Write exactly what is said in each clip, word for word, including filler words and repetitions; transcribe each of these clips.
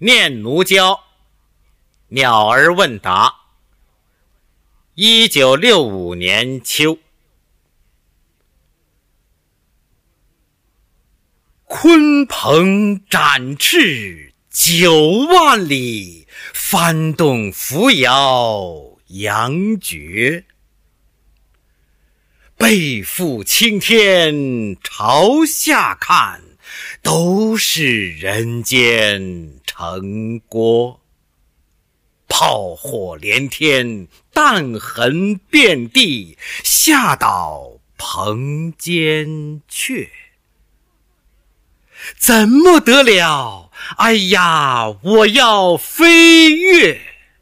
念奴娇，鸟儿问答。一九六五年秋。鲲鹏展翅九万里，翻动扶摇羊角。背负青天朝下看，都是人间城郭。炮火连天，弹痕遍地，吓倒棚间雀。怎么得了？哎呀，我要飞跃！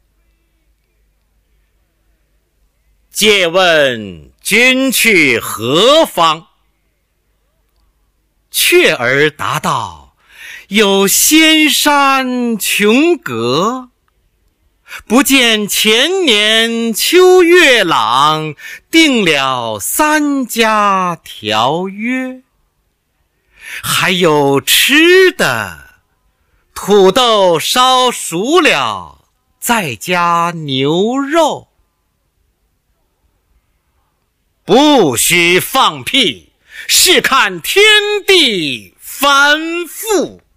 借问君去何方？雀儿答道：有仙山琼阁。不见前年秋月朗，定了三家条约。还有吃的，土豆烧熟了，再加牛肉。不许放屁，试看天地翻覆。